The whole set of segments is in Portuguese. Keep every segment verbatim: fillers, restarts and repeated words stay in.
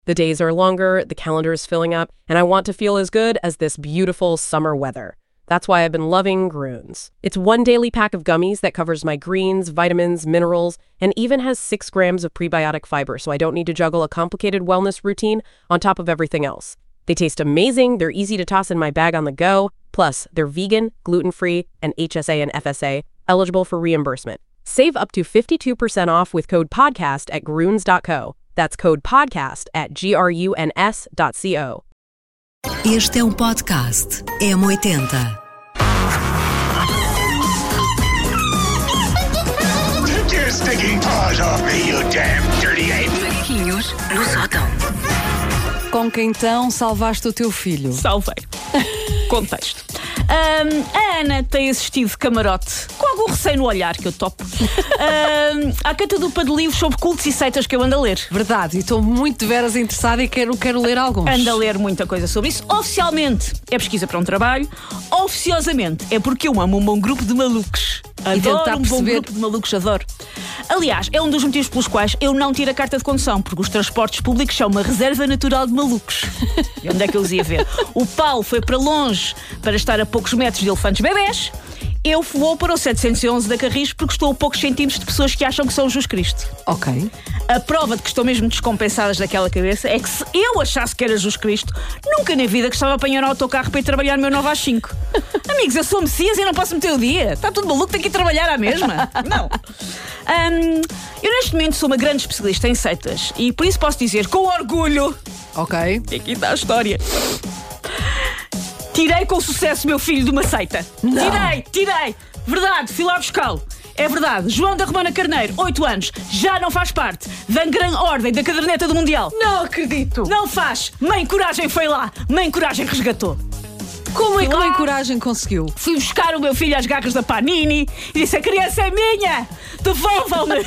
The days are longer, the calendar is filling up, and I want to feel as good as this beautiful summer weather. That's why I've been loving Grüns. It's one daily pack of gummies that covers my greens, vitamins, minerals, and even has six grams of prebiotic fiber, so I don't need to juggle a complicated wellness routine on top of everything else. They taste amazing, they're easy to toss in my bag on the go, plus they're vegan, gluten-free, and H S A and F S A, eligible for reimbursement. Save up to fifty-two percent off with code podcast at gruns dot co. That's code podcast at G R U N S dot co. Este é um podcast M oitenta. Take your stinking paws off me, you damn dirty ape! Macaquinhos no sótão. Com que então salvaste o teu filho? Salvei. Contexto. Um, a Ana tem assistido de camarote, com algum receio no olhar, que eu topo, um, à catadupa de livros sobre cultos e seitas que eu ando a ler. Verdade, e estou muito de veras interessada e quero, quero ler alguns. Ando a ler muita coisa sobre isso. Oficialmente é pesquisa para um trabalho, oficiosamente é porque eu amo um bom grupo de malucos. E tentar Adoro um bom perceber- grupo de malucos, adoro. Aliás, é um dos motivos pelos quais eu não tiro a carta de condução, porque os transportes públicos são uma reserva natural de malucos. E onde é que eu os ia ver? O Paulo foi para longe para estar a poucos metros de elefantes bebés. Eu vou para o setecentos e onze da Carris porque estou a poucos centímetros de pessoas que acham que são Jesus Cristo. Ok. A prova de que estão mesmo descompensadas daquela cabeça é que se eu achasse que era Jesus Cristo, nunca na vida gostava de apanhar o autocarro para ir trabalhar no meu nove às cinco. Amigos, eu sou o Messias e não posso meter o dia. Está tudo maluco, tenho que ir trabalhar à mesma. Não. Hum, eu neste momento sou uma grande especialista em seitas e por isso posso dizer com orgulho. Ok. Aqui está a história. Tirei com sucesso meu filho de uma seita. Não. Tirei, tirei. Verdade, fui lá buscá-lo. É verdade, João da Romana Carneiro, oito anos, já não faz parte da grande ordem da caderneta do Mundial. Não acredito. Não faz. Mãe Coragem foi lá. Mãe Coragem resgatou. Como é Fui que lá. Mãe Coragem conseguiu? Fui buscar o meu filho às garras da Panini e disse: a criança é minha. Devolvam-me.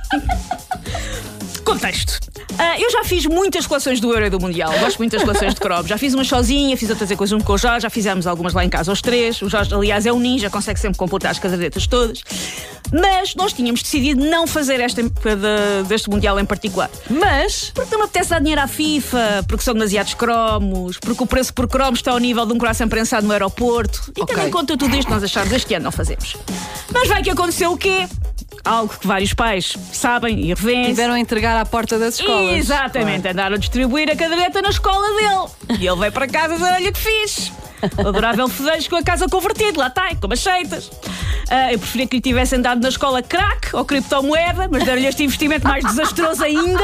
Contexto. Ah, eu já fiz muitas coleções do Euro e do Mundial. Gosto muito das coleções de cromos. Já fiz umas sozinha, fiz outras em conjunto com o Jorge. Já fizemos algumas lá em casa aos três. O Jorge, aliás, é um ninja, consegue sempre completar as cadernetas todas. Mas nós tínhamos decidido não fazer esta de, deste Mundial em particular. Mas, Porque não me apetece dar dinheiro à FIFA, porque são demasiados cromos, porque o preço por cromos está ao nível de um coração prensado no aeroporto. E Ok. tendo em conta tudo isto, nós achámos este ano não fazemos. Mas vai que aconteceu o quê? Algo que vários pais sabem e revêem. tiveram a entregar à porta das escolas. Exatamente, andaram a distribuir a caderneta na escola dele. E ele veio para casa e disse: olha que fixe. O adorável fedejo com a casa convertida, lá está, com as seitas. Ah, eu preferia que lhe tivessem dado na escola crack ou criptomoeda, mas deram-lhe este investimento mais desastroso ainda,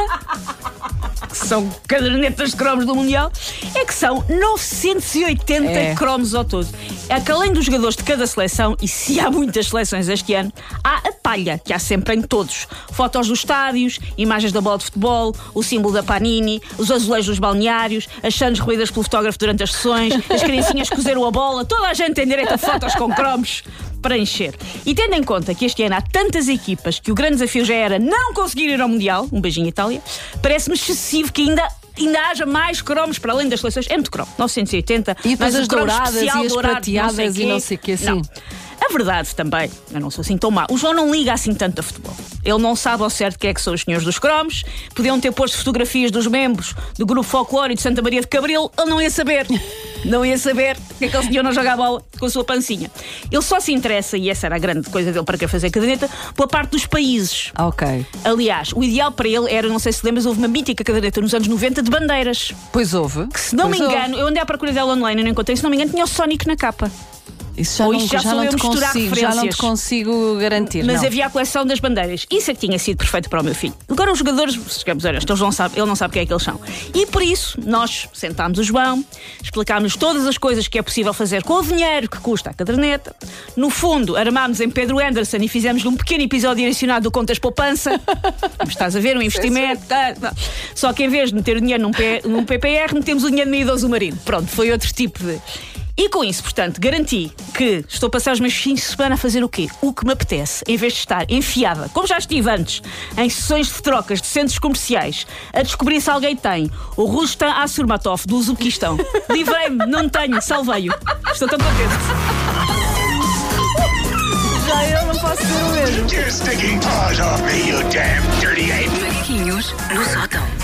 que são cadernetas de cromos do Mundial, é que são novecentos e oitenta É. cromos ao todo. É que além dos jogadores de cada seleção, e se há muitas seleções este ano, há a palha, que há sempre em todos. Fotos dos estádios, imagens da bola de futebol, o símbolo da Panini, os azulejos dos balneários, as sandes roídas pelo fotógrafo durante as sessões, as criancinhas que cozeram a bola, toda a gente tem direito a fotos com cromos para encher. E tendo em conta que este ano há tantas equipas que o grande desafio já era não conseguir ir ao Mundial, um beijinho Itália, parece-me excessivo que ainda, ainda haja mais cromos para além das seleções. É muito cromo, novecentos e oitenta. E depois mas as um cromo douradas especial, e as dourado, prateadas e não sei o quê, assim. Não. A verdade também, eu não sou assim tão má. O João não liga assim tanto a futebol. Ele não sabe ao certo quem é que são os senhores dos cromos. Podiam ter posto fotografias dos membros do grupo Folclore de Santa Maria de Cabril. Ele não ia saber. Não ia saber que aquele senhor não joga a bola com a sua pancinha. Ele só se interessa, e essa era a grande coisa dele para querer fazer a caderneta, pela parte dos países. Ah, ok. Aliás, o ideal para ele era, não sei se lembras, houve uma mítica caderneta nos anos noventa de bandeiras. Pois houve. Que, se não Pois me houve. engano, eu andei à procura dela online e não encontrei, se não me engano, tinha o Sonic na capa. Isso já Ou não, isto já já sou não eu te misturar consigo, já não te referências. consigo garantir. Mas não. havia a coleção das bandeiras. Isso é que tinha sido perfeito para o meu filho. Agora os jogadores, digamos, honestos, eles não sabem, ele não sabe quem é que eles são. E por isso, nós sentámos o João, explicámos todas as coisas que é possível fazer com o dinheiro que custa a caderneta. No fundo, armámos em Pedro Anderson e fizemos-lhe um pequeno episódio direcionado do Contas Poupança. Mas estás a ver, um investimento. Tá, tá. Só que em vez de meter o dinheiro num, P, num P P R, metemos o dinheiro no idoso marido. Pronto, foi outro tipo de... E com isso, portanto, garanti que estou a passar os meus fins de semana a fazer o quê? O que me apetece, em vez de estar enfiada, como já estive antes, em sessões de trocas de centros comerciais, a descobrir se alguém tem o Rustam Assurmatov do Uzbequistão. Livrei-me, não tenho, salvei-o. Estou tão contente. Já eu não posso ser o mesmo. Take your stinking paws off me, you damn dirty ape! Macaquinhos no sótão.